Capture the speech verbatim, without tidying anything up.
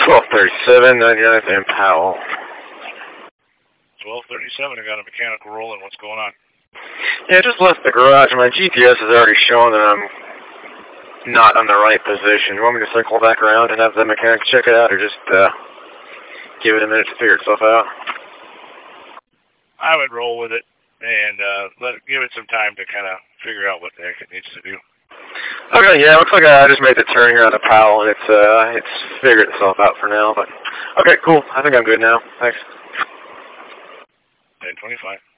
twelve thirty-seven, ninety-ninth and Powell. twelve thirty-seven, I got a mechanical rolling. What's going on? Yeah, I just left the garage. My G P S has already shown that I'm not on the right position. You want me to circle back around and have the mechanic check it out, or just uh, give it a minute to figure itself out? I would roll with it and uh, let it, give it some time to kind of figure out what the heck it needs to do. Okay, yeah, looks like I just made the turn here on the Powell, and it's uh, it's figured itself out for now. But okay, cool. I think I'm good now. Thanks. ten twenty-five.